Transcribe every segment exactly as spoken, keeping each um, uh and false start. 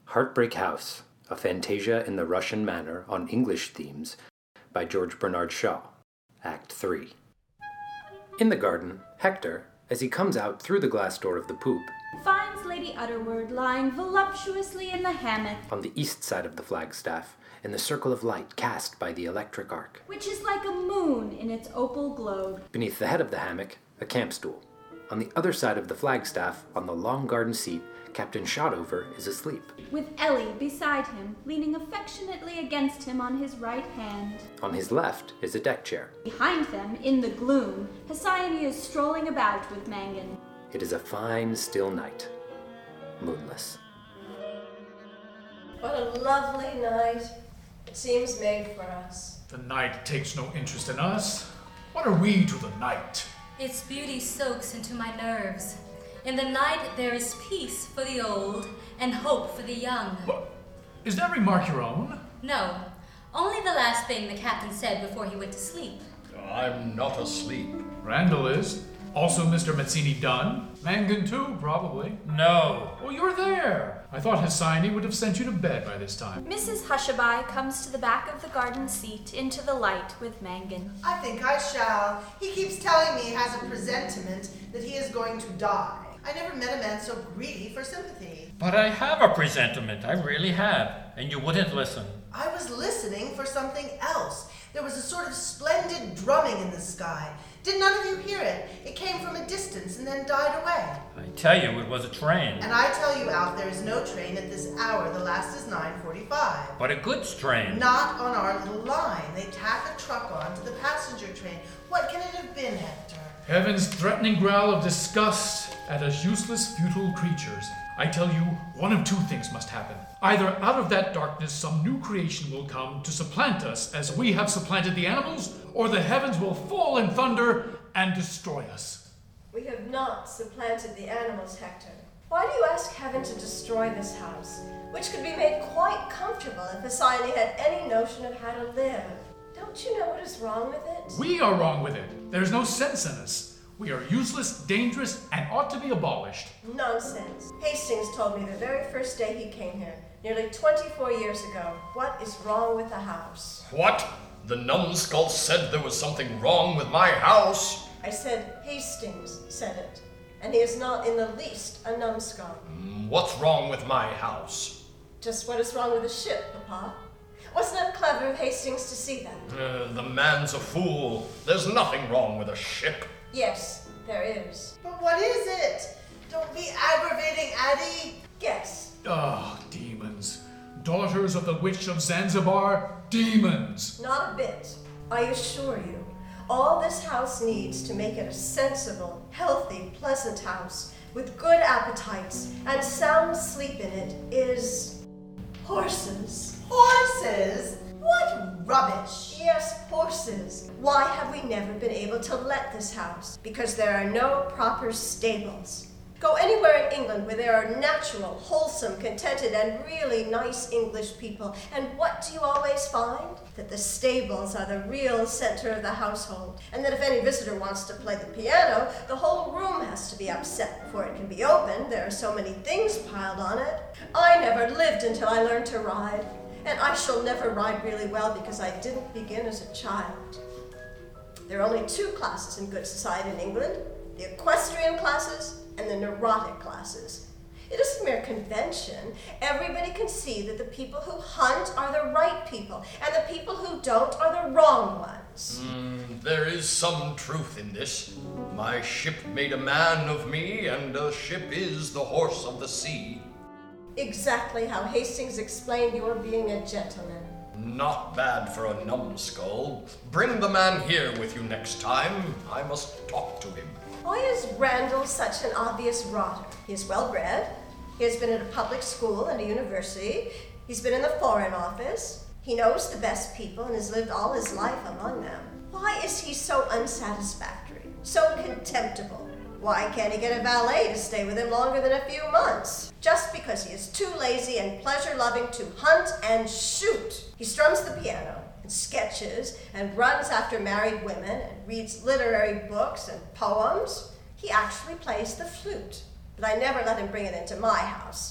Heartbreak House, a fantasia in the Russian manner on English themes by George Bernard Shaw, Act three. In the garden, Hector, as he comes out through the glass door of the poop, finds Lady Utterword lying voluptuously in the hammock on the east side of the flagstaff, in the circle of light cast by the electric arc, which is like a moon in its opal globe. Beneath the head of the hammock, a camp stool. On the other side of the flagstaff, on the long garden seat, Captain Shotover is asleep, with Ellie beside him, leaning affectionately against him on his right hand. On his left is a deck chair. Behind them, in the gloom, Hesione is strolling about with Mangan. It is a fine, still night. Moonless. What a lovely night. It seems made for us. The night takes no interest in us. What are we to the night? Its beauty soaks into my nerves. In the night there is peace for the old and hope for the young. What? Is that remark your own? No, only the last thing the captain said before he went to sleep. I'm not asleep. Randall is. Also Mister Mazzini Dunn. Mangan too, probably. No. Oh, you're there. I thought Hesione would have sent you to bed by this time. Missus Hushabye comes to the back of the garden seat into the light with Mangan. I think I shall. He keeps telling me he has a presentiment that he is going to die. I never met a man so greedy for sympathy. But I have a presentiment, I really have, and you wouldn't listen. I was listening for something else. There was a sort of splendid drumming in the sky. Did none of you hear it? It came from a distance and then died away. I tell you, it was a train. And I tell you, Alf, there is no train at this hour. The last is nine forty-five. But a goods train. Not on our little line. They tack a truck on to the passenger train. What can it have been, Hector? Heaven's threatening growl of disgust at us useless, futile creatures. I tell you, one of two things must happen. Either out of that darkness some new creation will come to supplant us as we have supplanted the animals, or the heavens will fall in thunder and destroy us. We have not supplanted the animals, Hector. Why do you ask heaven to destroy this house, which could be made quite comfortable if Hesione had any notion of how to live? Don't you know what is wrong with it? We are wrong with it. There's no sense in us. We are useless, dangerous, and ought to be abolished. Nonsense. Hastings told me the very first day he came here, nearly twenty-four years ago. What is wrong with the house? What? The numbskull said there was something wrong with my house? I said Hastings said it, and he is not in the least a numbskull. Mm, what's wrong with my house? Just what is wrong with the ship, Papa? Wasn't it clever of Hastings to see that? Uh, the man's a fool. There's nothing wrong with a ship. Yes, there is. But what is it? Don't be aggravating, Addie. Guess. Ah, demons. Daughters of the witch of Zanzibar, demons. Not a bit. I assure you, all this house needs to make it a sensible, healthy, pleasant house with good appetites and sound sleep in it is horses. Horses? What rubbish! Yes, horses. Why have we never been able to let this house? Because there are no proper stables. Go anywhere in England where there are natural, wholesome, contented, and really nice English people, and what do you always find? That the stables are the real center of the household, and that if any visitor wants to play the piano, the whole room has to be upset before it can be opened. There are so many things piled on it. I never lived until I learned to ride. And I shall never ride really well because I didn't begin as a child. There are only two classes in good society in England, the equestrian classes and the neurotic classes. It isn't mere convention. Everybody can see that the people who hunt are the right people, and the people who don't are the wrong ones. Mm, there is some truth in this. My ship made a man of me, and a ship is the horse of the sea. Exactly how Hastings explained your being a gentleman. Not bad for a numbskull. Bring the man here with you next time. I must talk to him. Why is Randall such an obvious rotter? He is well bred. He has been at a public school and a university. He's been in the Foreign Office. He knows the best people and has lived all his life among them. Why is he so unsatisfactory, so contemptible? Why can't he get a valet to stay with him longer than a few months? Just because he is too lazy and pleasure-loving to hunt and shoot. He strums the piano and sketches and runs after married women and reads literary books and poems. He actually plays the flute, but I never let him bring it into my house.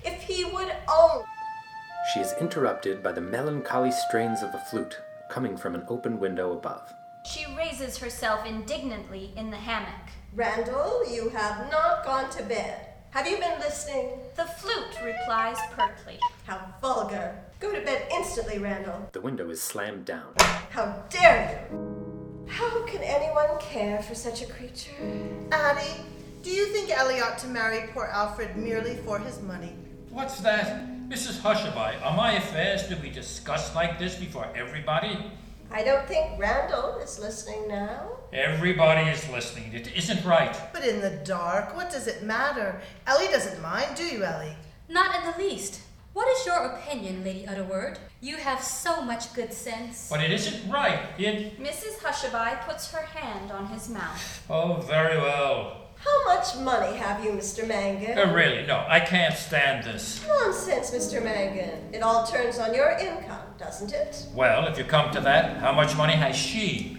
If he would only... She is interrupted by the melancholy strains of a flute coming from an open window above. She raises herself indignantly in the hammock. Randall, you have not gone to bed. Have you been listening? The flute replies pertly. How vulgar. Go to bed instantly, Randall. The window is slammed down. How dare you? How can anyone care for such a creature? Addie, do you think Ellie ought to marry poor Alfred merely for his money? What's that? Missus Hushabye, are my affairs to be discussed like this before everybody? I don't think Randall is listening now. Everybody is listening. It isn't right. But in the dark, what does it matter? Ellie doesn't mind, do you, Ellie? Not in the least. What is your opinion, Lady Utterword? You have so much good sense. But it isn't right. It... Missus Hushabye puts her hand on his mouth. Oh, very well. How much money have you, Mister Mangan? Uh, really, no, I can't stand this. Nonsense, Mister Mangan. It all turns on your income, doesn't it? Well, if you come to that, how much money has she?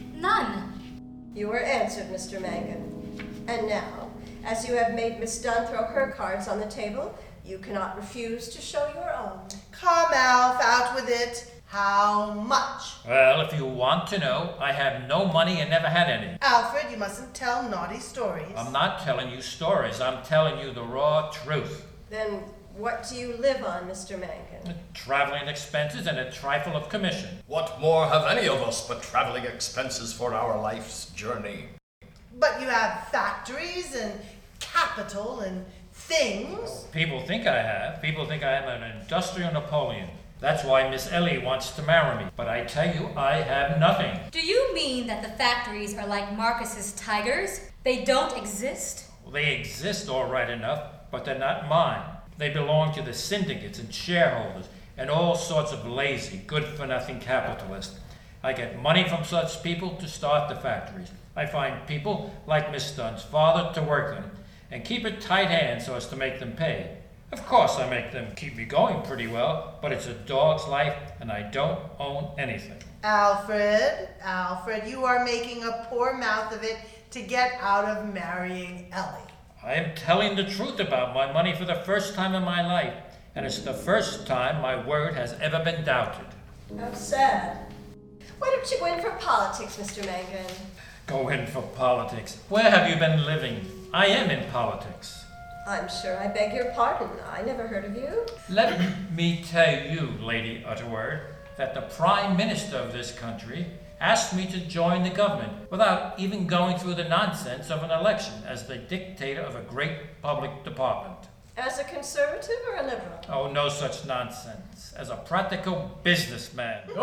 None. You were answered, Mister Mangan. And now, as you have made Miss Dunn throw her cards on the table, you cannot refuse to show your own. Come, Alf, out with it. How much? Well, if you want to know, I have no money and never had any. Alfred, you mustn't tell naughty stories. I'm not telling you stories. I'm telling you the raw truth. Then what do you live on, Mister Mangan? Traveling expenses and a trifle of commission. What more have any of us but traveling expenses for our life's journey? But you have factories and capital and things. People think I have. People think I am an industrial Napoleon. That's why Miss Ellie wants to marry me. But I tell you, I have nothing. Do you mean that the factories are like Marcus's tigers? They don't exist? Well, they exist all right enough, but they're not mine. They belong to the syndicates and shareholders and all sorts of lazy, good-for-nothing capitalists. I get money from such people to start the factories. I find people like Miss Dunn's father to work them and keep a tight hand so as to make them pay. Of course, I make them keep me going pretty well, but it's a dog's life, and I don't own anything. Alfred, Alfred, you are making a poor mouth of it to get out of marrying Ellie. I am telling the truth about my money for the first time in my life, and it's the first time my word has ever been doubted. How sad. Why don't you go in for politics, Mister Mangan? Go in for politics. Where have you been living? I am in politics. I'm sure I beg your pardon. I never heard of you. Let me tell you, Lady Utterword, that the Prime Minister of this country asked me to join the government without even going through the nonsense of an election as the dictator of a great public department. As a conservative or a liberal? Oh, no such nonsense. As a practical businessman. What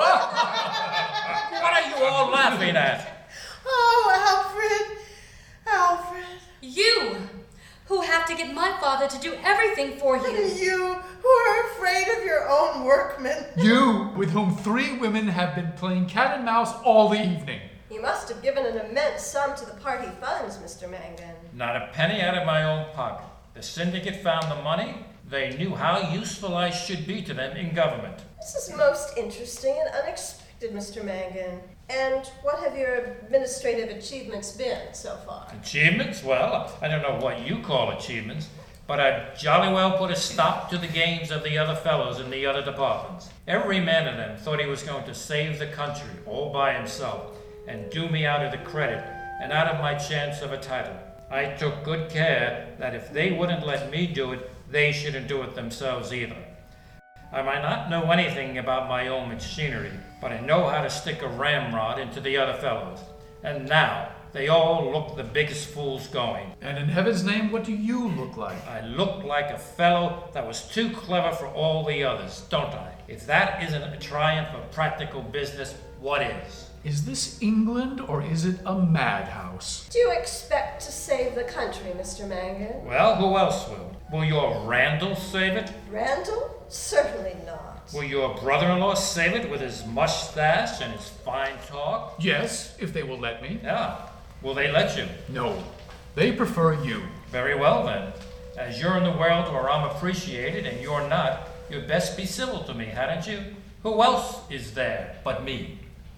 are you all laughing at? Oh, Alfred, Alfred. You, who have to get my father to do everything for you. You, who are afraid of your own workmen. You, with whom three women have been playing cat and mouse all the evening. You must have given an immense sum to the party funds, Mister Mangan. Not a penny out of my own pocket. The syndicate found the money. They knew how useful I should be to them in government. This is most interesting and unexpected, Mister Mangan. And what have your administrative achievements been so far? Achievements? Well, I don't know what you call achievements, but I've jolly well put a stop to the games of the other fellows in the other departments. Every man of them thought he was going to save the country all by himself and do me out of the credit and out of my chance of a title. I took good care that if they wouldn't let me do it, they shouldn't do it themselves either. I might not know anything about my own machinery, but I know how to stick a ramrod into the other fellows. And now, they all look the biggest fools going. And in heaven's name, what do you look like? I look like a fellow that was too clever for all the others, don't I? If that isn't a triumph of practical business, what is? Is this England or is it a madhouse? Do you expect to save the country, Mister Mangan? Well, who else will? Will your Randall save it? Randall? Certainly not. Will your brother-in-law save it with his mustache and his fine talk? Yes, if they will let me. Yeah. Will they let you? No, they prefer you. Very well then. As you're in the world where I'm appreciated and you're not, you'd best be civil to me, hadn't you? Who else is there but me?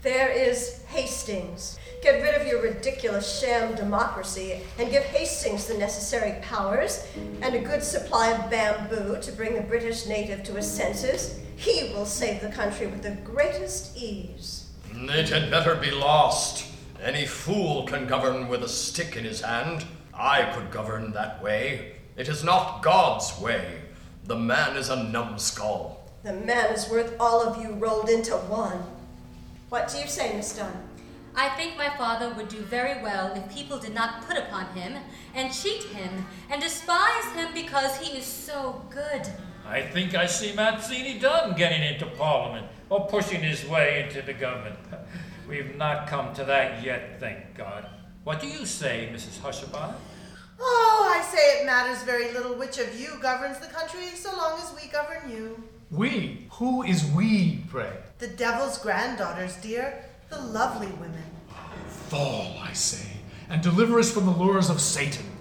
There is Hastings. Get rid of your ridiculous sham democracy and give Hastings the necessary powers and a good supply of bamboo to bring the British native to his senses. He will save the country with the greatest ease. It had better be lost. Any fool can govern with a stick in his hand. I could govern that way. It is not God's way. The man is a numbskull. The man is worth all of you rolled into one. What do you say, Miss Dunn? I think my father would do very well if people did not put upon him and cheat him and despise him because he is so good. I think I see Mazzini Dunn getting into Parliament or pushing his way into the government. We've not come to that yet, thank God. What do you say, Missus Hushabye? Oh, I say it matters very little which of you governs the country so long as we govern you. We? Who is we, pray? The devil's granddaughters, dear. The lovely women. Fall, I say, and deliver us from the lures of Satan.